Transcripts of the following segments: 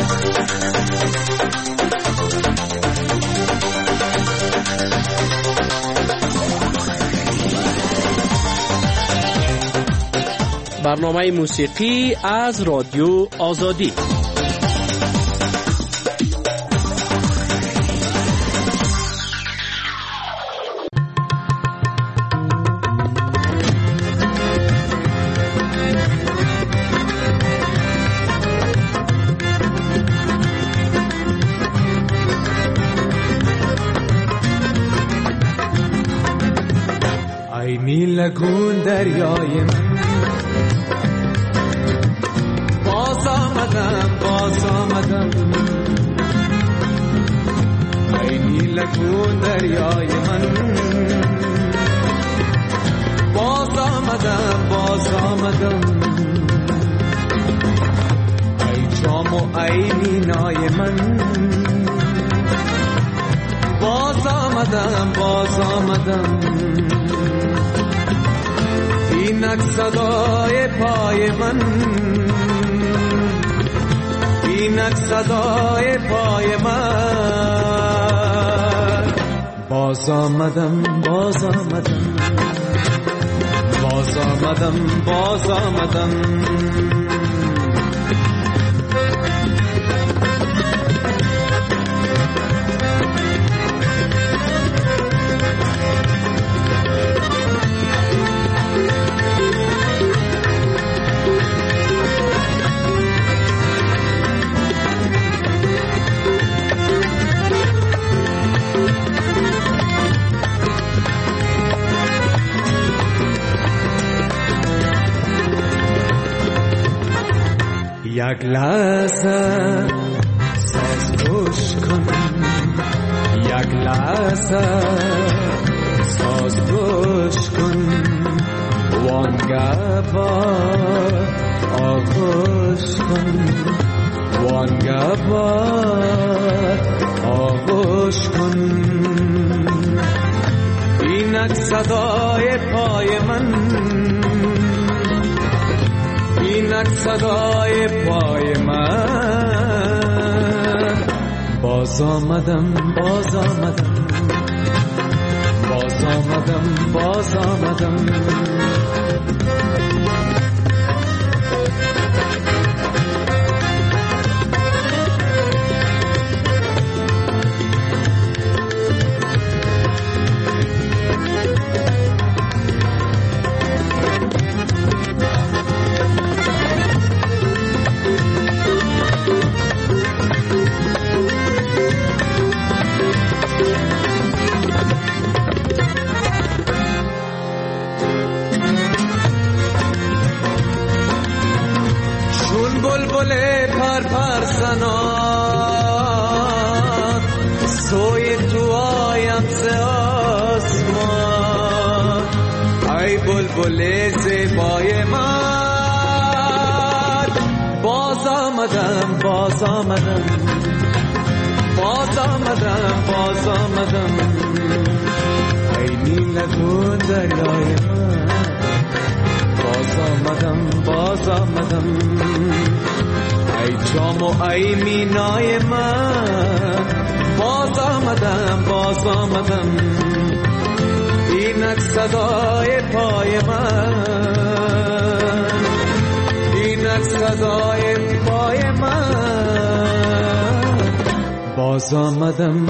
برنامه موسیقی از رادیو آزادی. ای نیلگون دریای من، باز آمدم ای نیلگون دریای من، باز آمدم ای جام و ای مینای من، باز آمدم اینک صدای پای من، اینک صدای پای من، باز آمدم یک لحظه ساز گوش کن، یک لحظه ساز گوش کن، وانگه بار آغوش کن، وانگه بار آغوش کن، اینک صدای پای من، اینک صدای پای من، باز آمدم پر سنان سوی تو آیم ز آسمان، ای بلبل زیبای من، باز آمدم ای نیلگون دریای من، باز آمدم ای جام و ای مینای من، باز آمدم اینک صدای پای من، اینک صدای پای من، باز آمدم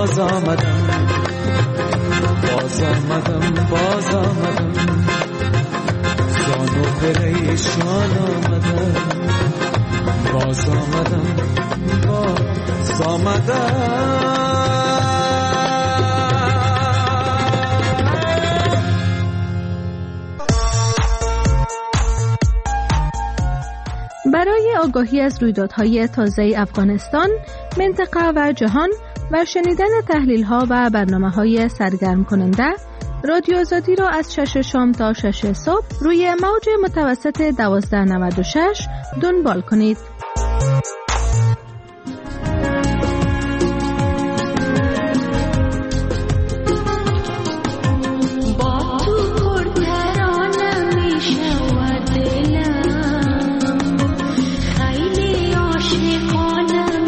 زانو پریشان آمدم، باز آمدم برای آگاهی از رویدادهای تازه افغانستان، منطقه و جهان و شنیدن تحلیل‌ها و برنامه‌های سرگرم کننده، رادیو آزادی را از 6 شام تا 6 صبح روی موج متوسط 1296 دنبال کنید. خیلی عاشقانه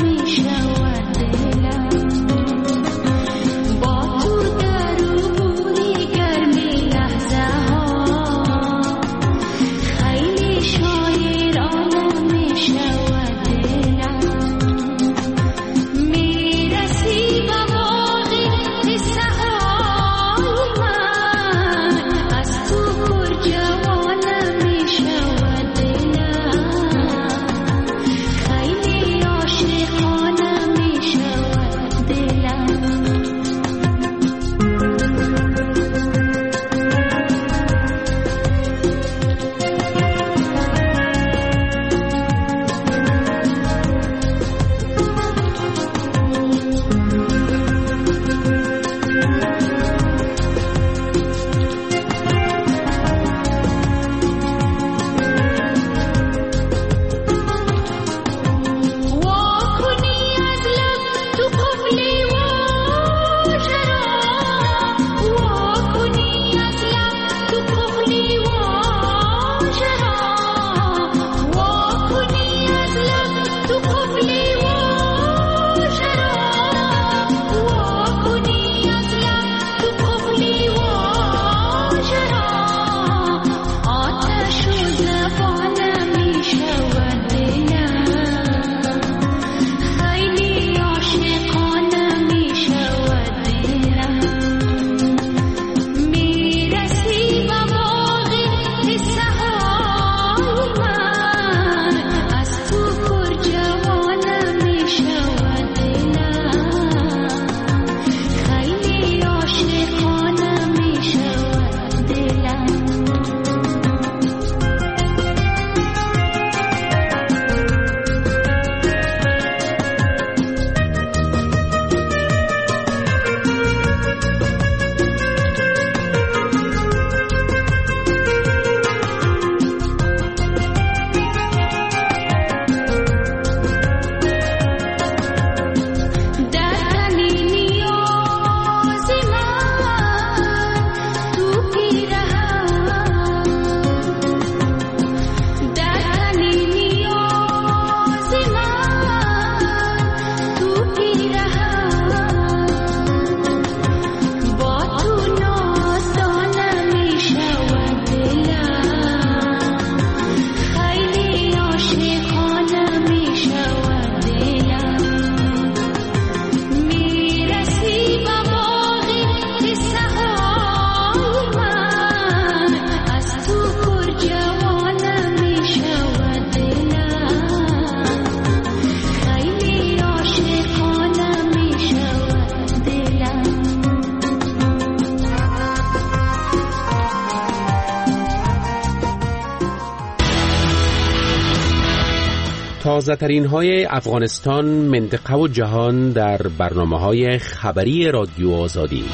تازه ترین های افغانستان، منطقه و جهان در برنامه های خبری رادیو آزادی.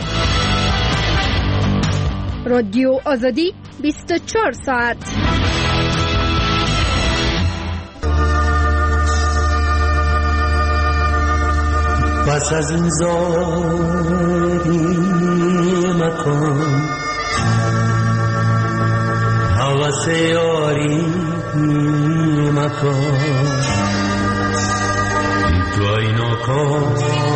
رادیو آزادی 24 ساعت. پس از این زاری مکن، حوث یاری مکن، تو اینا کن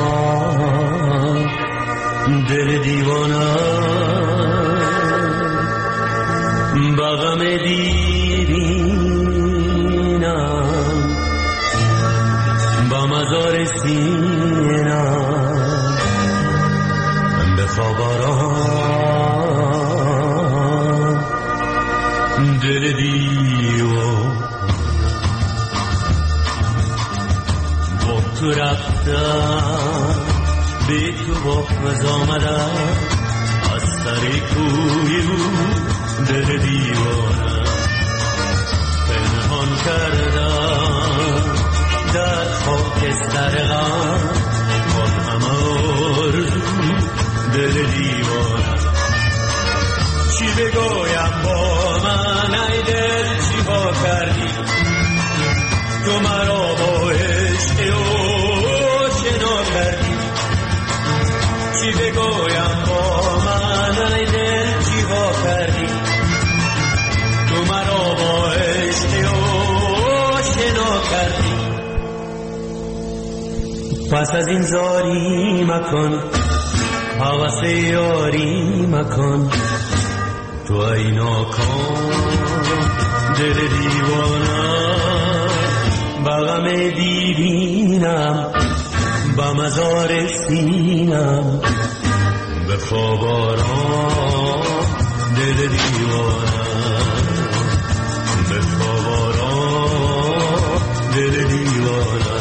دل دیوانه بغم دیرینم با مزار سینم بخوابارم دل دیوان با تو رفتم به تو باز آمدم از سر کوی دل دیوانم پنهان کردم در خاکستر غم با همه آرزو دل دیوانم چی بگویم با من ای دل چی ها کردی تو مرا با عشق آشنا کردی چی بگویم با من ای دل چی ها کردی تو مرا با عشق آشنا کردی پس از این زاری مکن حوث یاری مکن تو اینا کن دل دیوانه بغم دیرینم با مزار سینم به خواب آرام دل دیوانه به خواب آرام دل دیوانه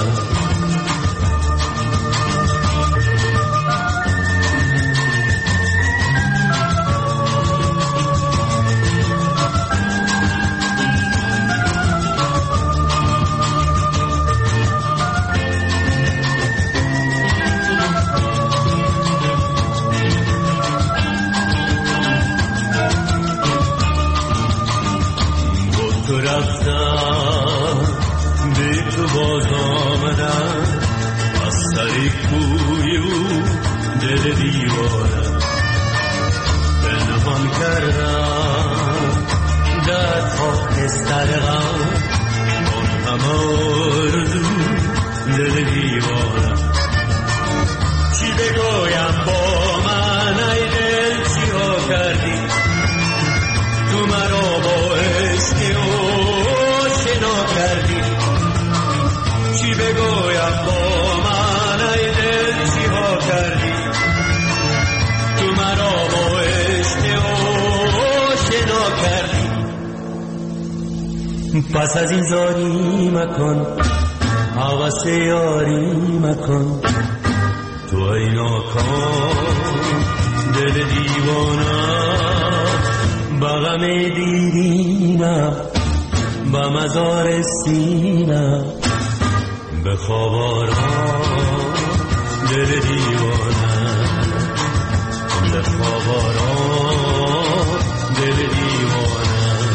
پس از این زاری مکن حوث یاری مکن تو اینا کن دل دیوانه بغم دیرینم با مزار سینم به خواب آرام دل دیوانه به خواب آرام دل دیوانه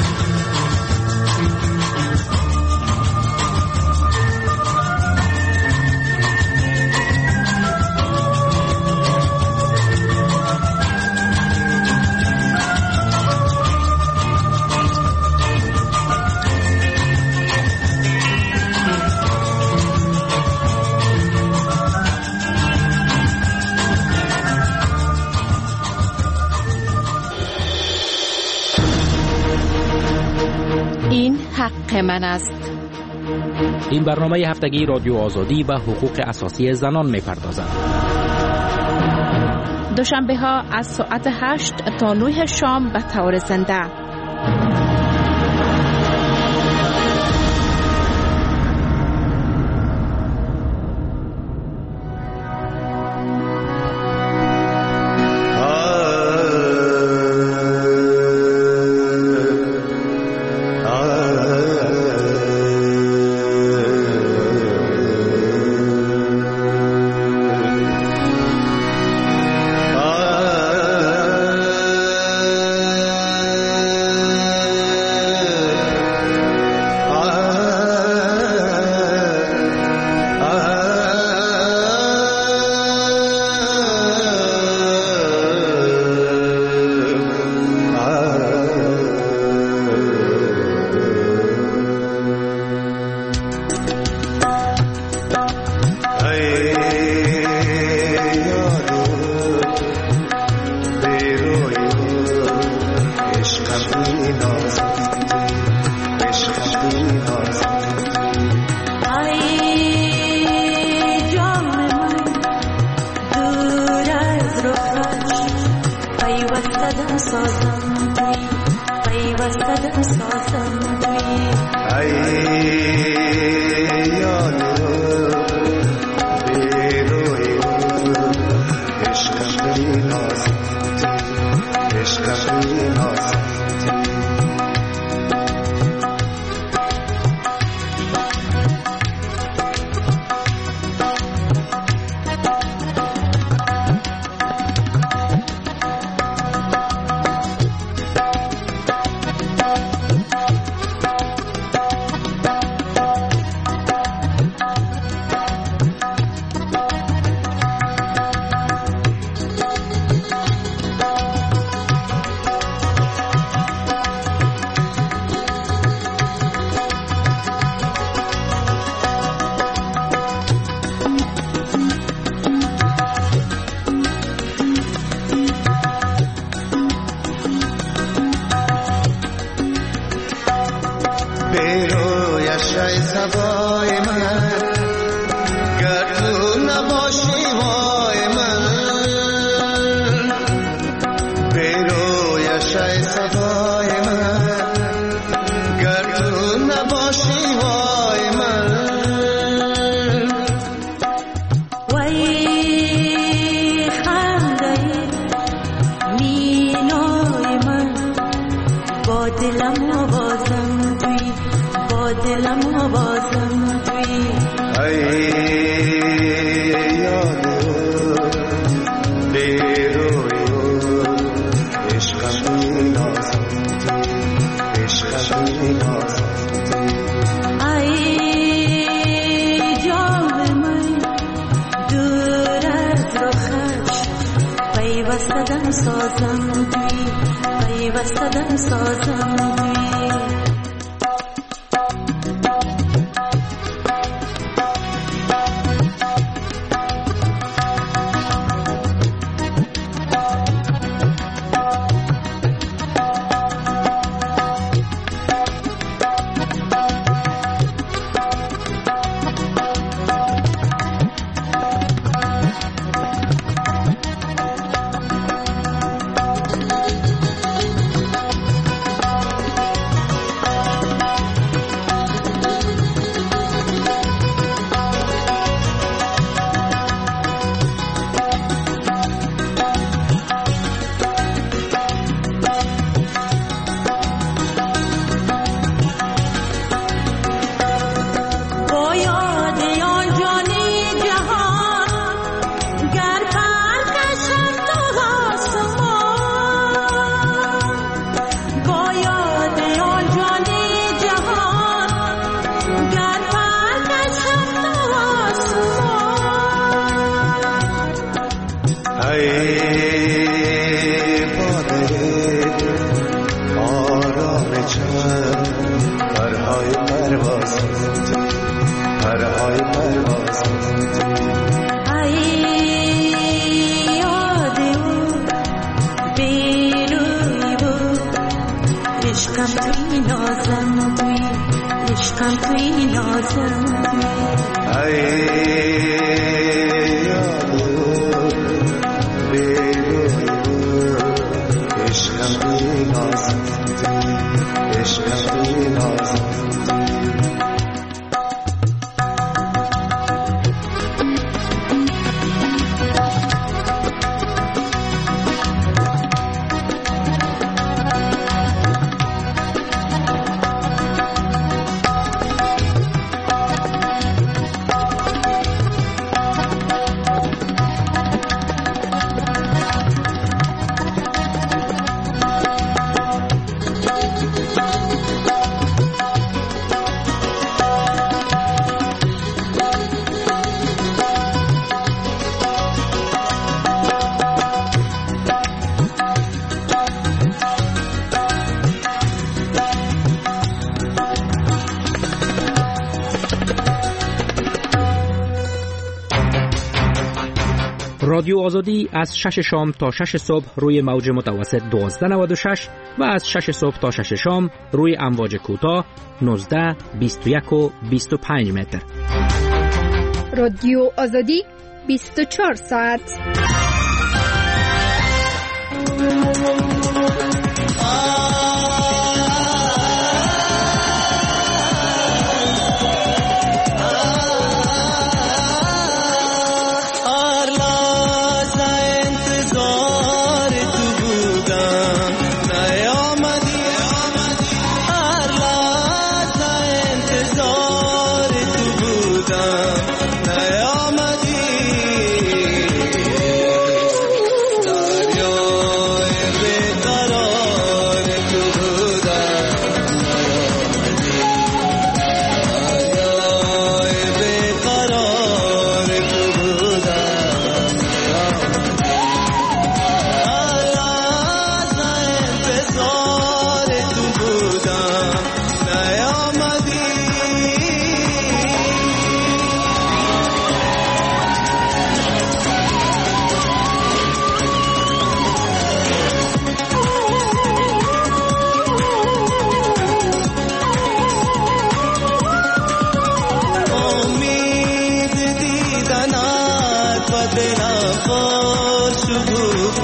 حق من است. این برنامه هفتگی رادیو آزادی به حقوق اساسی زنان می‌پردازد. دوشنبه ها از ساعت 8 تا 9 شام به طور زنده. سازم توی پیوسته سازم توی یاد بیروی عشق ناز عشق ناز رادیو آزادی از 6 شام تا 6 صبح روی موج متوسط 1296 و از 6 صبح تا 6 شام روی امواج کوتاه 19، 21 و 25 متر. رادیو آزادی 24 ساعت.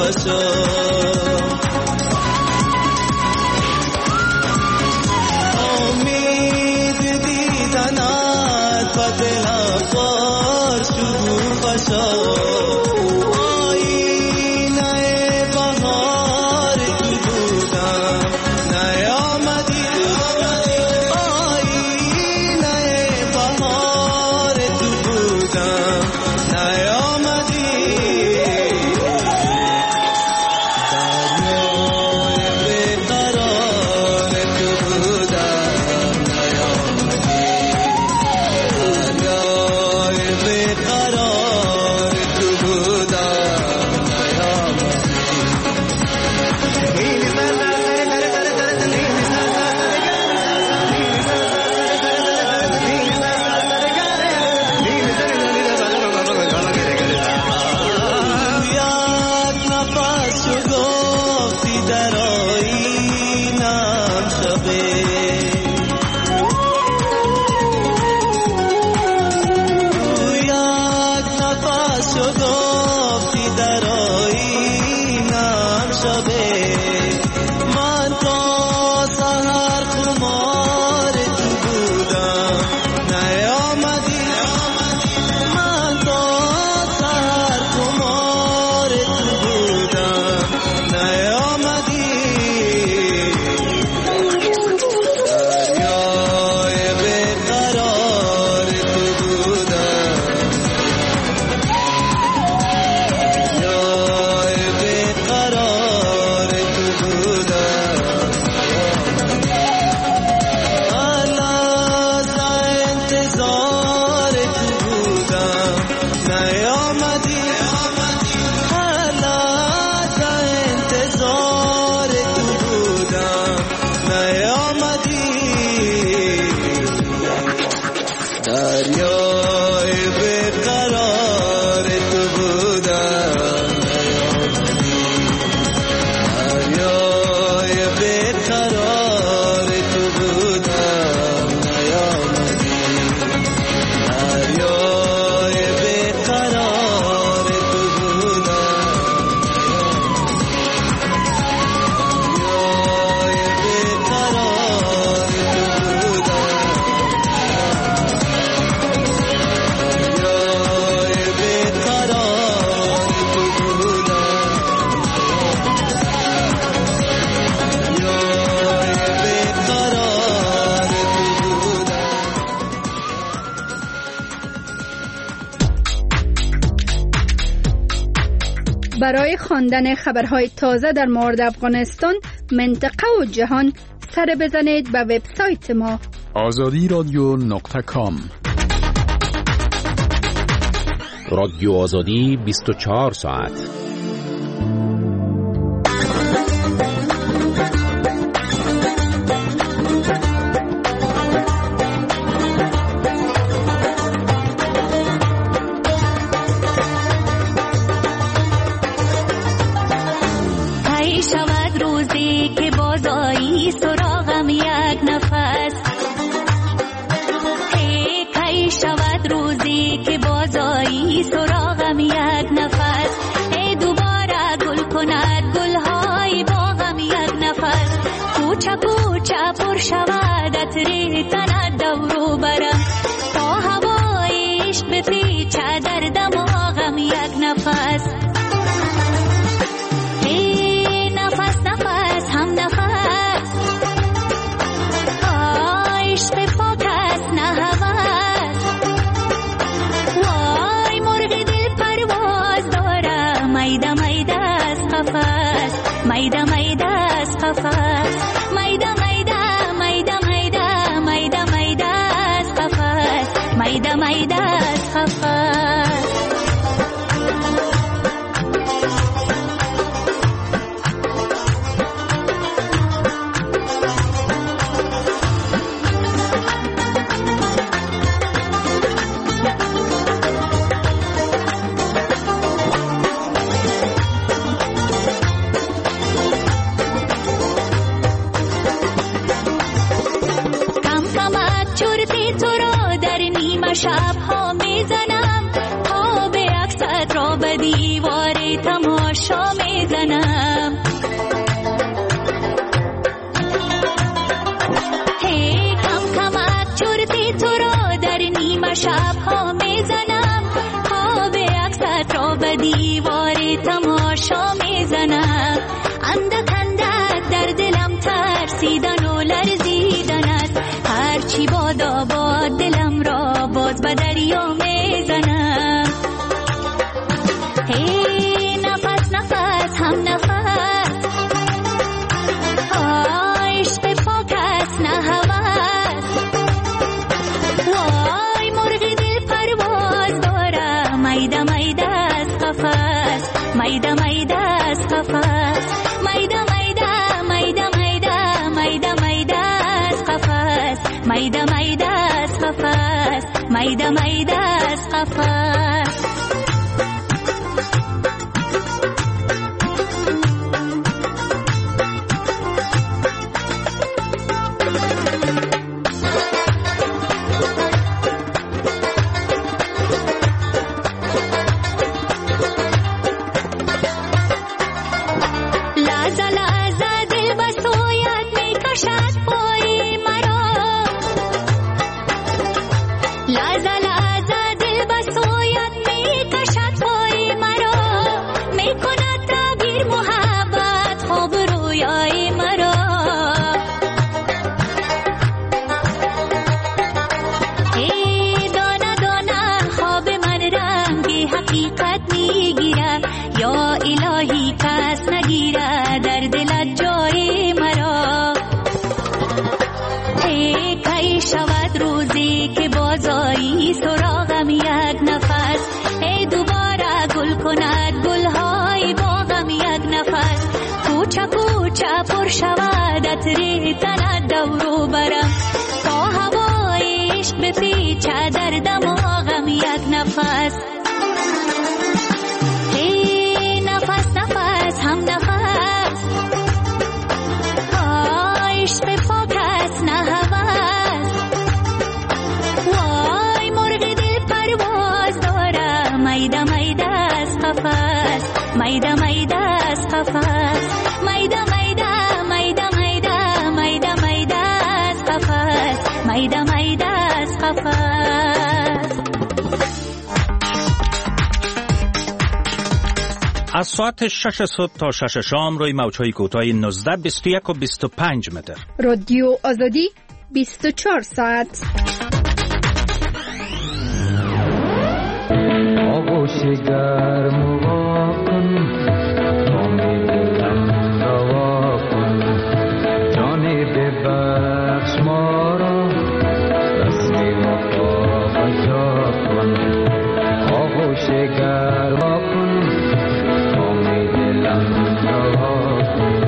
برای خواندن خبرهای تازه در مورد افغانستان، منطقه و جهان سر بزنید به وبسایت ما azadiradyo.com. رادیو آزادی 24 ساعت. پر شود عطر تن دورو برم تا هوای عشق بپیچه در دماغم یک نفس. ای نفس نفس هم نفس، عشق پاک است نه هوس. وای مرغ دل پرواز دارم، میده میده از قفس، میده میده از قفس، میده میده میده میده از قفس. تماشا میزنم. هی کم کمک چرتی تو را در نیمه شبها میزنم. خواب عکست را به دیوار تماشا میزنم. اندک اندک در دلم ترسیدن و لرزیدن است. هرچی بادا باد دلم را باز به دریا میزنم. هی نفس نفس هم نفس، عشق پاک است نه هوس. وای مرغ دل پرواز دارم، میده میده از قفس، میده میده از قفس، میده میده میده میده میده میده از قفس، میده میده از قفس، میده میده از قفس. سراغم یک نفس، ای دوباره گل کند گلهای باغم یک نفس. کوچه کوچه پر شود عطر تنت دورو برم، تا هوای عشق بپیچه در دماغم یک نفس. ای نفس نفس هم نفس، عشق پاک است نه هوس. وای مرغ دل پرواز دارم، میده میده از قفس، میده میده از قفس، میده میده میده میده میده میده از قفس، میده میده از قفس. از ساعت 6 صبح تا 6 شام روی موج‌های کوتاه 19، 21 و 25 متر. رادیو آزادی 24 ساعت. آغوش گرم وا کن، امید دلم روا کن، جان ببخش ما را، رسم وفا بجا کن. آغوش گرم وا کن، امید دلم روا کن.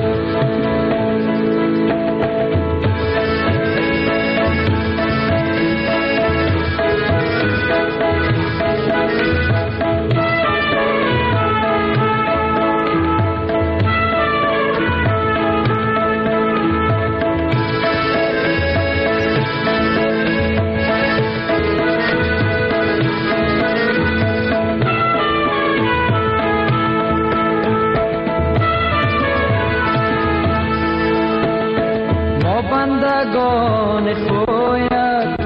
بندگان تویت،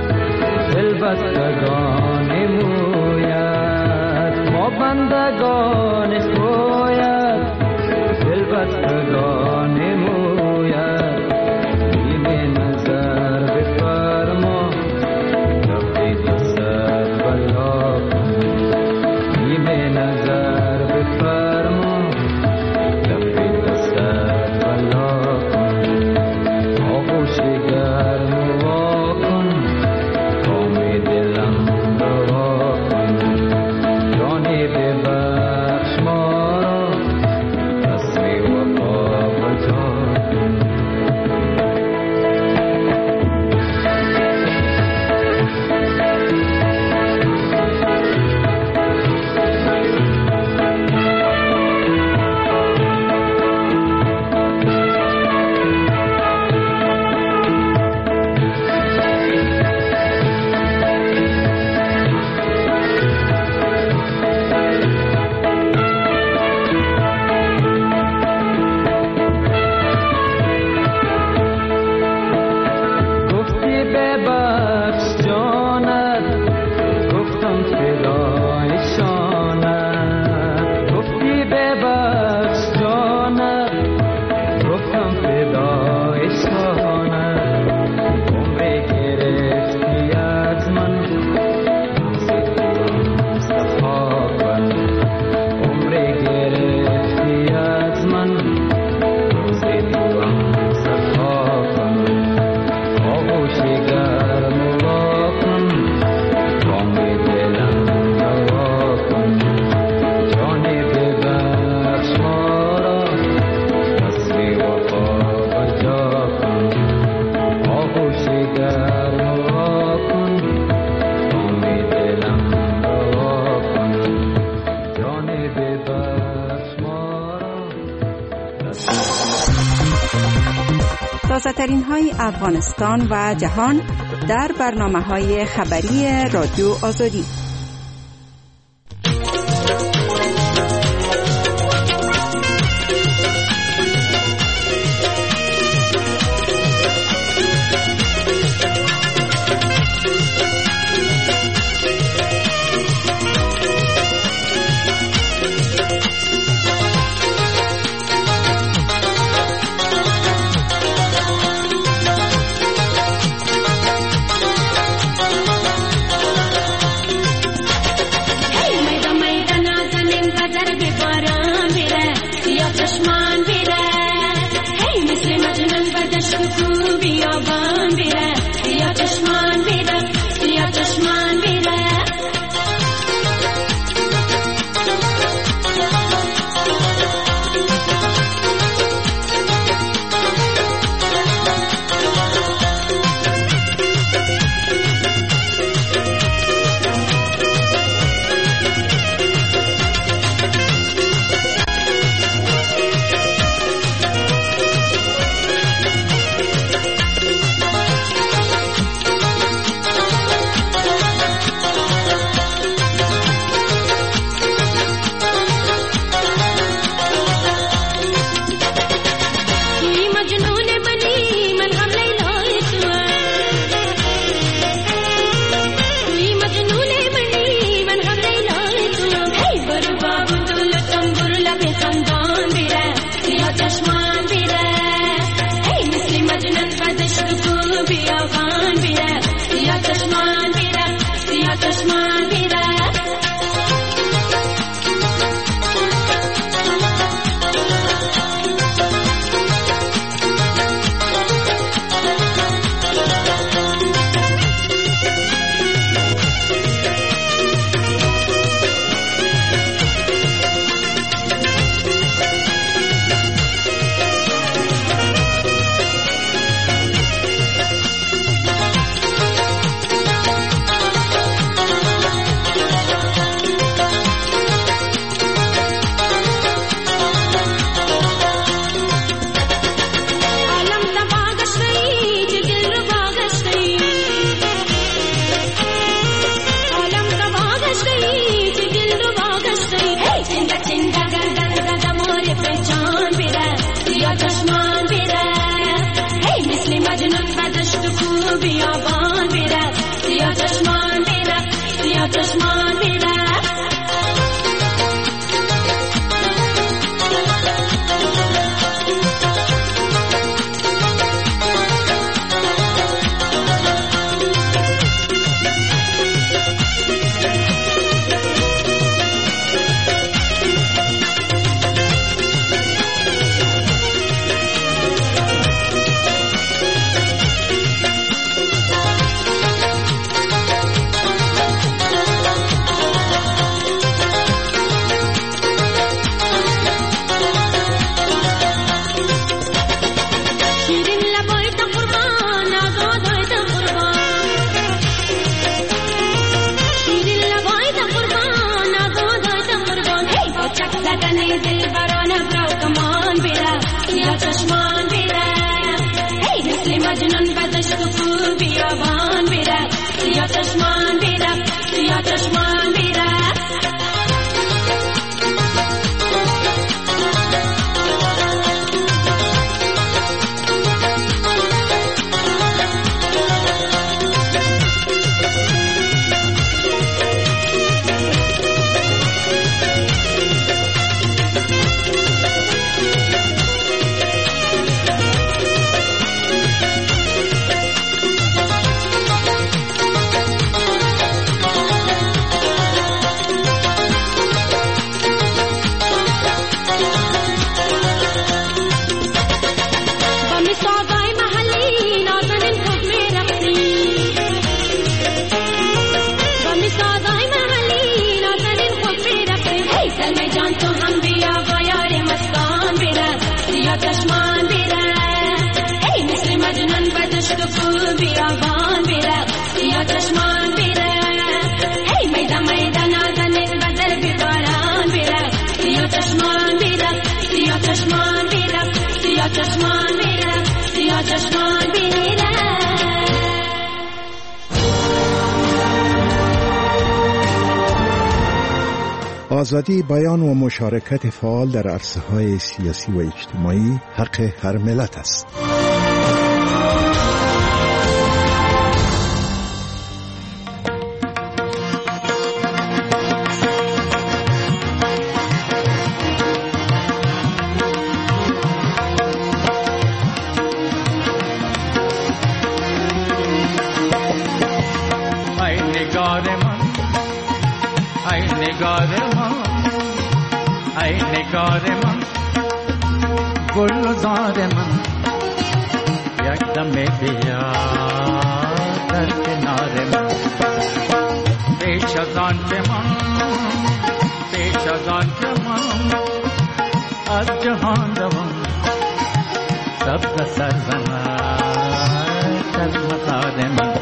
دلبستگان مویت. ما بندگان تویت، دلبستگان مویت. نیمه نظر بفرما، لبی دستت بلا کن. نیمه نظر بفرما، لبی دستت بلا کن. آغوش گرم وا کن، امید دلم روا کن. جان ببخش ما تازه ترین های افغانستان و جهان در برنامه های خبری رادیو آزادی. با چشمان بینم. آزادی بیان و مشارکت فعال در عرصه‌های سیاسی و اجتماعی حق هر ملت است. گلزار من یک دم بیا در کنار من، پیش از آن که من از جهان روم سبز سرزمین در مزار من.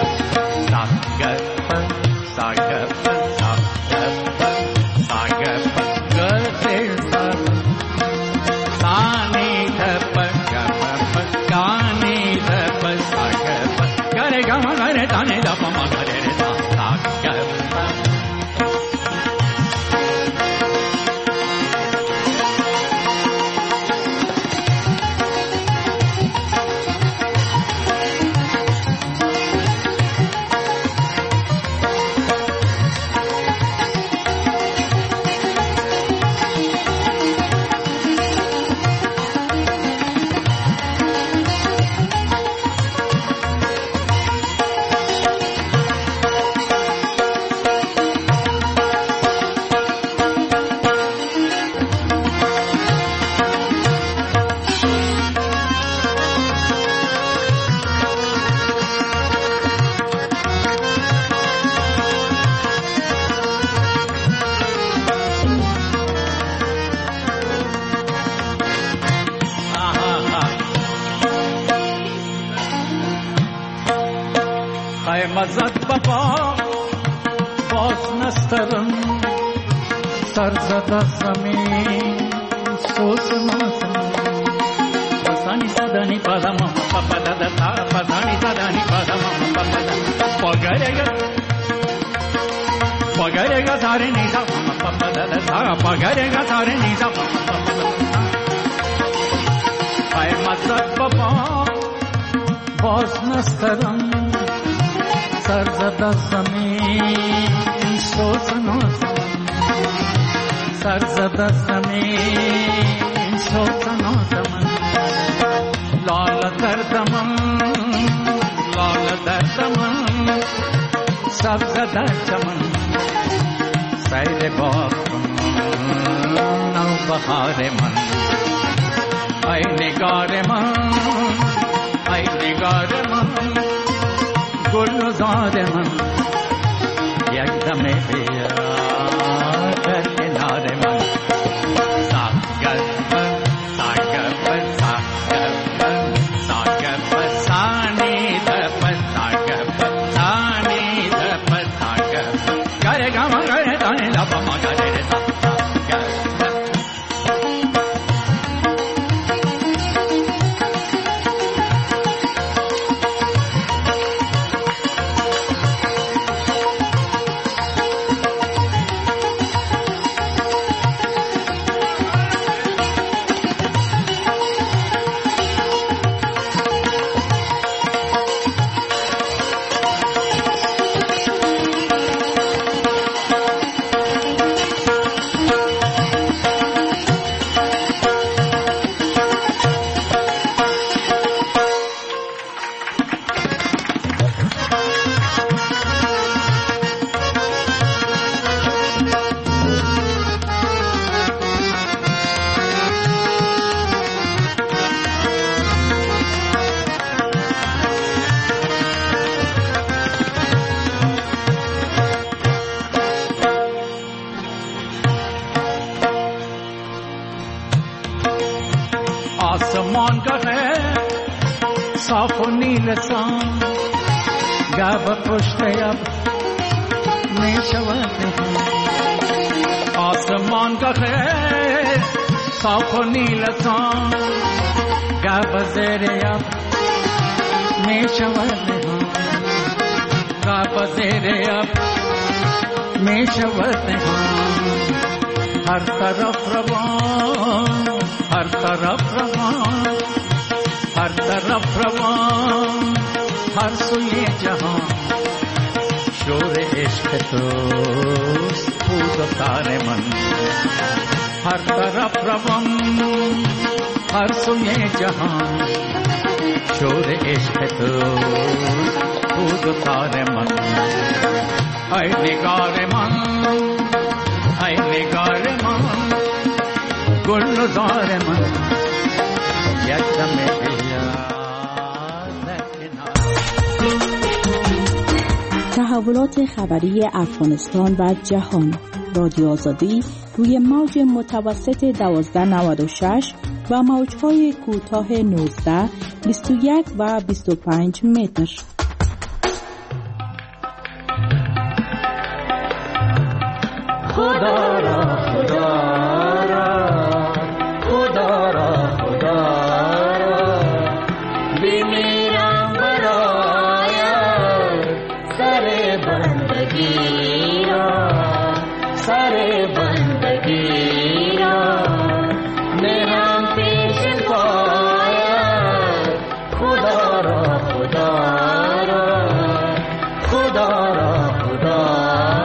مزد بابا باز نسترم سر زده زمین سوز نازم پسانی زدنی پدم پپددتا پسانی زدنی پدم پگرگا ساری نیزم پپددتا پگرگا ساری نیزم ای مزد بابا باز نسترم سر زده زمین سوز نازم سر زده زمین سوز نازم لال دردم سبز در چمن سیر باغ نو بهار من. ای نگار من گلزار من یک دم بیا در کنار من. ساگر سانی دپ ساگر گره گم گره دانی لب ما گره آسمان کا ہے صاف و نیل سان گاب پشت اب میں شوات ہیں. آسمان کا ہے صاف و نیلتان گه بزریم می شود نهان گه بزریم می شود نهان هر طرف روان هر طرف روان هر طرف روان هر سوی جهان شور عشق توست بود و تار من هر طرف روان هر سوی جهان شور عشق توست بود و تار من ای نگار من ای نگار من گل و زار من یک دم تحولات خبری افغانستان و جهان رادیو آزادی روی موج متوسط 1296 و موج‌های کوتاه 19 21 و 25 متر. خدا را خدا را خدا را خدا را بمیرم برای سر بندگی را سر بندگی را میرم پیش پای خدا را خدا را خدا را خدا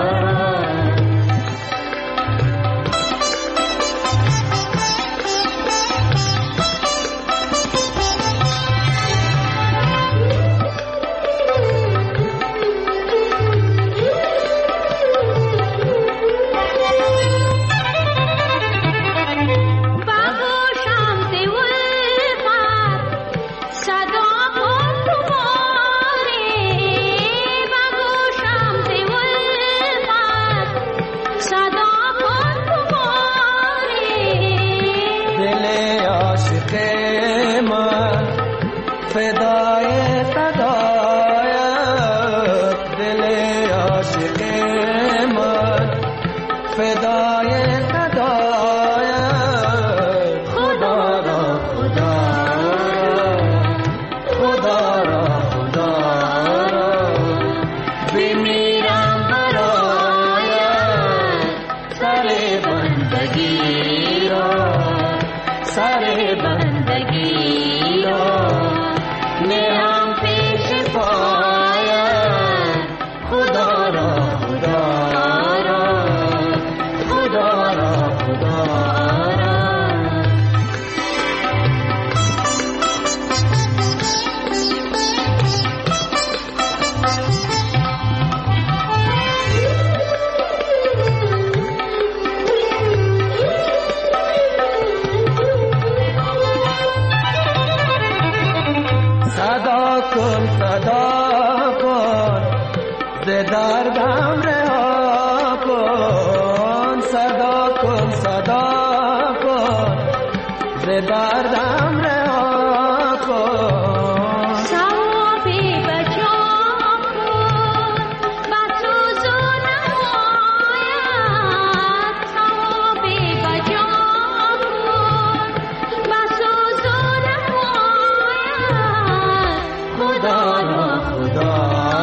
دردم رها کن صدا کن صدا کن ز دردم رها کن ثوابی بجا کن بسوزو نماید ثوابی بجا کن بسوزو نماید خدا را خدا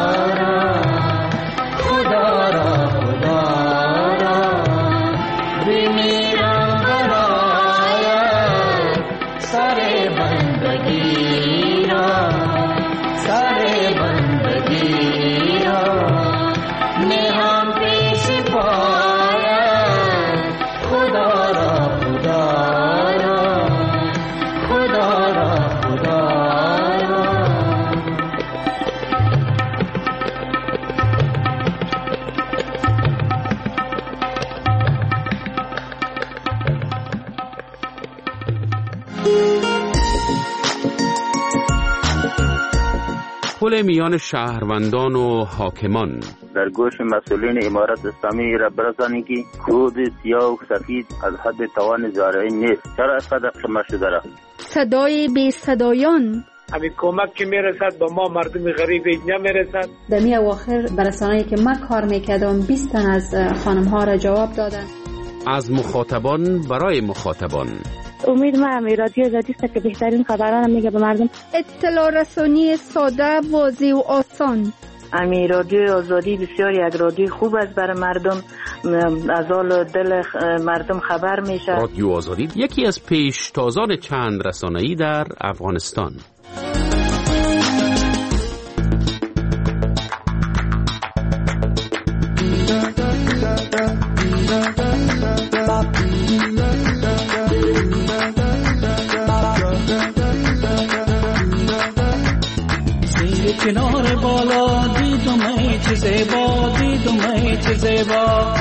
پل میان شهروندان و حاکمان. در گوش مسئولین امارت اسلامی را برسانید که کود سیاه و سفید از حد توان زارعی نیست. چرا اینقدر قمه شده را؟ صدای بی صدایان. همین کمک که میرسد با ما مردم غریب نمیرسد. در می اواخر برسانه‌ای که من کار میکردم 20 تن از خانم ها را جواب دادن. از مخاطبان برای مخاطبان. امید ما هم رادیو آزادی است که بهترین خبران میگه به مردم. اطلاع رسانی ساده، واضح و آسان. امی رادیو آزادی بسیار یک رادیو خوب است برای مردم، از حال دل مردم خبر میشه. رادیو آزادی یکی از پیشتازان چند رسانه‌ای در افغانستان. کنار بالا دیدم ای چه زیبا، دیدم ای چه زیبا،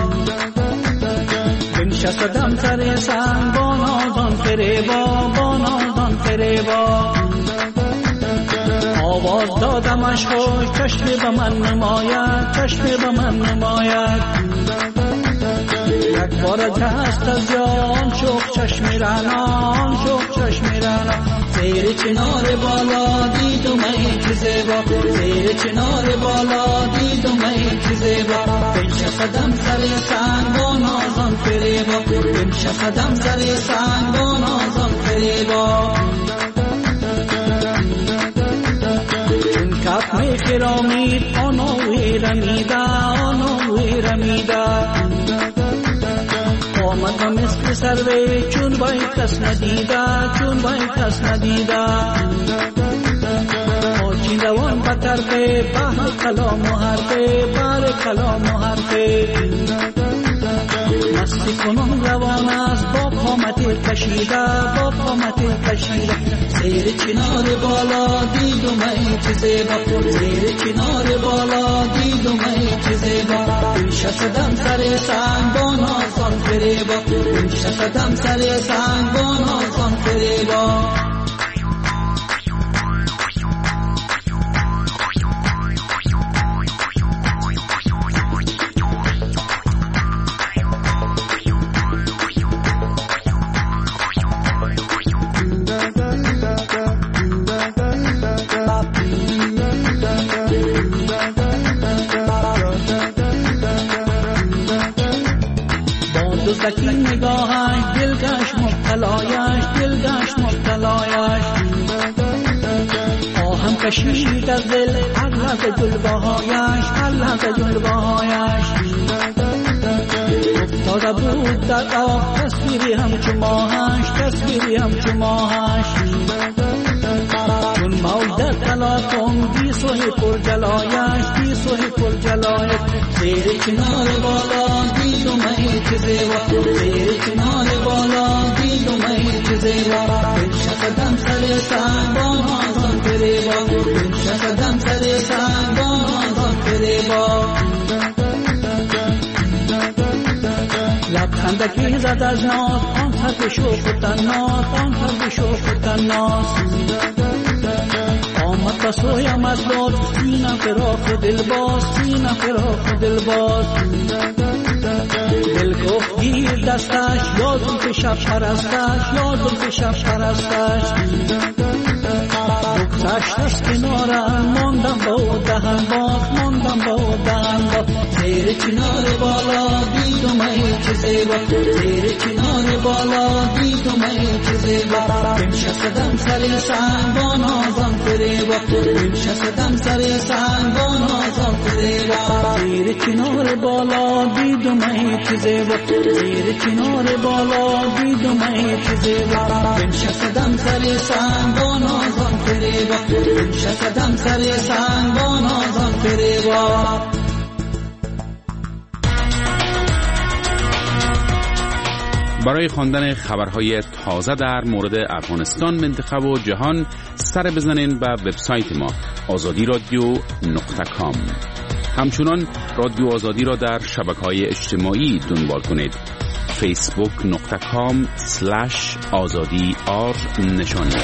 بنشستم سر سنگ با نازان فریبا، با نازان فریبا، آواز دادمش خوش چشم به من نماید، چشم به من نماید، یک بار دست از جان شوق چشم رنان، شوق چشم رنان، زیر چنار بالا دیدم ای چه زیبا، زیر چنار بالا دیدم ای چه زیبا، بنشستم سر سنگ با نازان فریبا، بنشستم سر سنگ با نازان فریبا، چون کف می خرامید آنوی رمیده، آنوی رمیده، آمدم مثل سروی چون بای کس ندیده، چون بای کس ندیده، آچین روان به طرفه بحر کلام و حرفه، بحر کلام و حرفه، مستی کنون روان است با قامت کشیده، با قامت کشیده، زیر چنار بالا دیدم ای چه زیبا، زیر چنار بالا دیدم ای چه زیبا، بنشستم سر سنگ با نازان فریبا، بنشستم سر سنگ با نازان فریبا. دزدکی نگاهش دلگشت مبتلایش، دلگشت مبتلایش، آهم کشید از دل هر لحظه جلوهایش، هر لحظه جلوهایش، افتاده بود در آه تصویری همچو ماهش، تصویری همچو ماهش، چون موج در تلاطم گیسوی پر جلایش، گیسوی پر جلایش، زیر چنار بالا دیدم ای چه زیبا، زیر چنار بالا دیدم ای چه زیبا، بنشستم سر سنگ با نازان فریبا، بنشستم سر سنگ با نازان فریبا، لبخندکی زد از ناز آن سر شوق و تناز، آن سر شوق و تناز، آمد بسویم از لطف سینه فراخ دلباز، سینه فراخ دلباز، دل گفت گیر دستش یادم که شب پرستش، یادم که شب پرستش، بگذشت از کنارم ماندم با دهن باز، ماندم با دهن باز، زیر چنار بالا دیدم ای چه زیبا، زیر چنار بالا دیدم ای چه زیبا، بنشستم سر سنگ با نازان فریبا، بنشستم سر سنگ با نازان فریبا، زیر چنار بالا دیدم ای چه زیبا، زیر چنار بالا دیدم ای چه زیبا، بنشستم سر سنگ با نازان فریبا، بنشستم سر سنگ با نازان فریبا. برای خواندن خبرهای تازه در مورد افغانستان، منطقه و جهان سر بزنین به وبسایت ما azadi.radio.com. همچنان رادیو آزادی را در شبکه‌های اجتماعی دنبال کنید. facebook.com/azadi_r نشانی.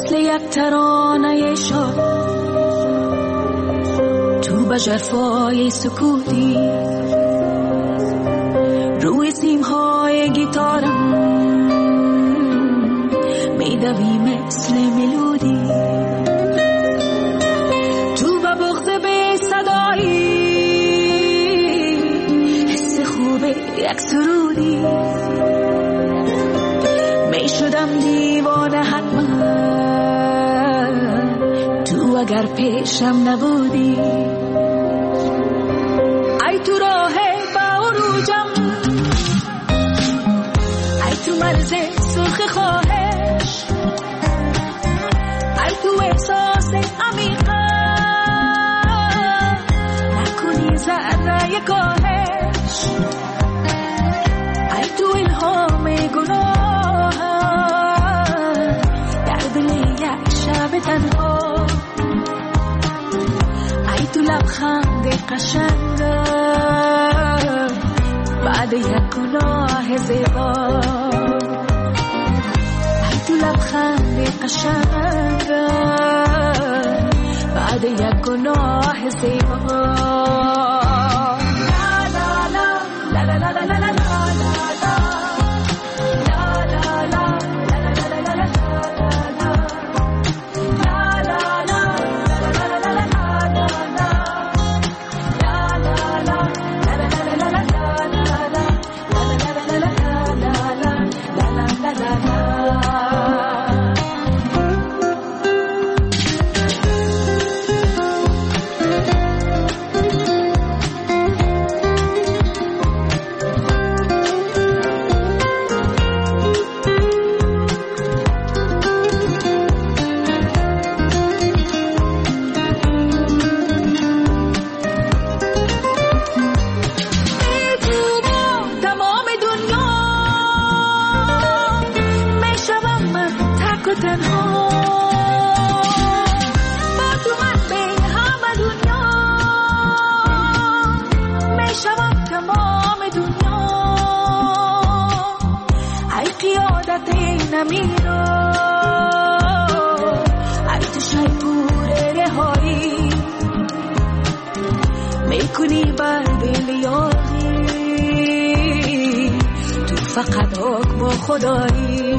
مثل یک ترانه شاد تو به ژرفای سکوتی روی سیمهای گیتارم میدوی مثل ملودی تو به بغض به صدایی حس خوب یک سرودی میشدم دیوانه حتما تو اگر پیشم نبودی ای تو راه با عروجم ای تو مرز سرخ خواهش ای تو احساس عمیقا نکنی ذره کاهش ای تو الهام گناه در دل یک شب تنها ای تو لبخند قشنگ بعد یک گناه زیبا ای تو لبخند قشنگ بعد یک گناه زیبا فقط حکم خدایی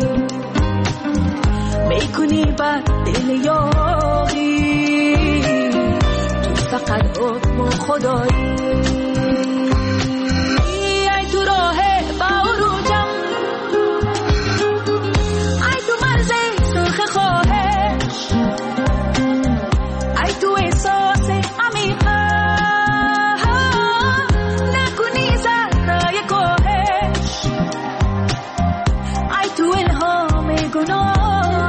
میکنی بر دل یاری تو فقط حکم خدایی ای تو راه با عروجم ای تو مرز سرخ خواهش ای تو احساس عمیقا نکنی ذره کاهش ای تو الهام گناه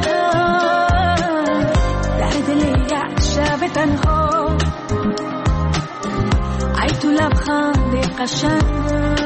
در دل یک شب تنها ای تو لبخند قشنگ